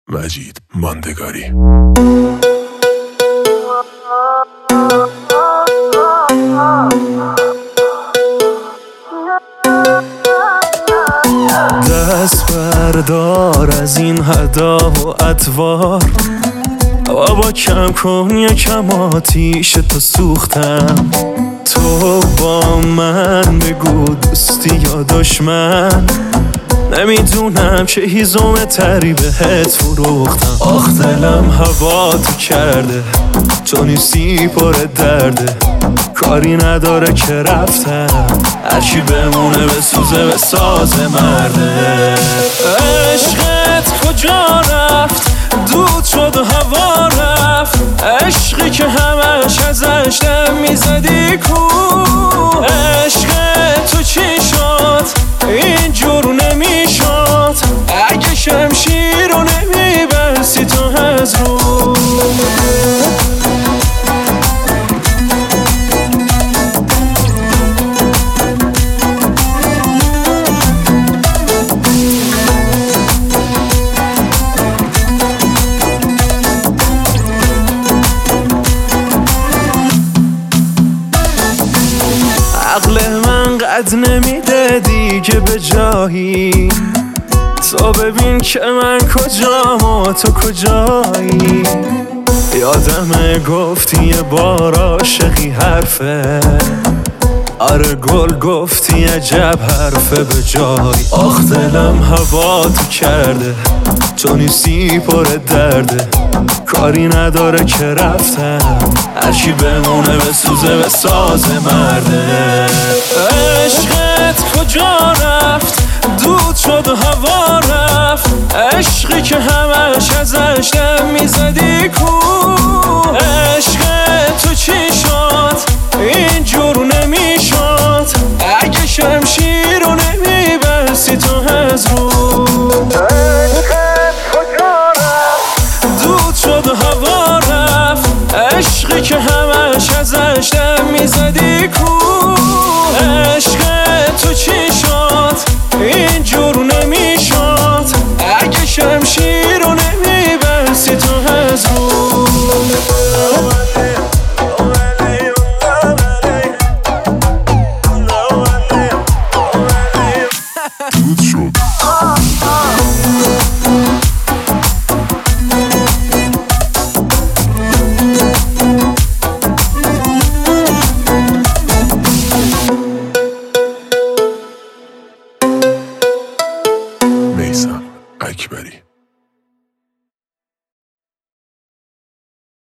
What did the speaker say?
مجید ماندگاری. دست بردار از این هدا و اطوار، بابا کم کن یکم آتیش تو سوختم. تو با من بگو دوستی یا دشمن، نمیدونم چه هیزم تری بهت فروختم. آخ دلم هوا تو کرده، تو نیستی پر درده، کاری نداره که رفتم، هرچی بمونه بسوزه به ساز مرده. عشقت کجا رفت؟ دود شد و هوا رفت، عشقی که همش ازش دم میزدی کو؟ عشق تو چی شد؟ اینجور نمیشد، اگه شمشیر رو نمیبستی تو از رو. عقل من قد نمیده دیگه به جایی، تو ببین که من کجام و تو کجایی. یادمه گفتی یه بار عاشقی حرفه، آره گل گفتی عجب حرفه به جایی. آخ دلم هوا تو کرده، تو نیستی پر درده، کاری نداره که رفتم، هرچی بمونه بسوزه به ساز مرده. عشقت کجا رفت؟ دود شد و هوا رفت، عشقی که همش ازش دم میزدی کو؟ عشق تو چی شد؟ اینجور نمیشد، اگه شمشیر رو نمیبستی تو از رو. عشقت کجا رفت؟ دود شد و هوا رفت، عشقی که همش ازش دم میزدی کو؟ عشق تو چی شد؟ اینجور نمیشد، اگه شمشیر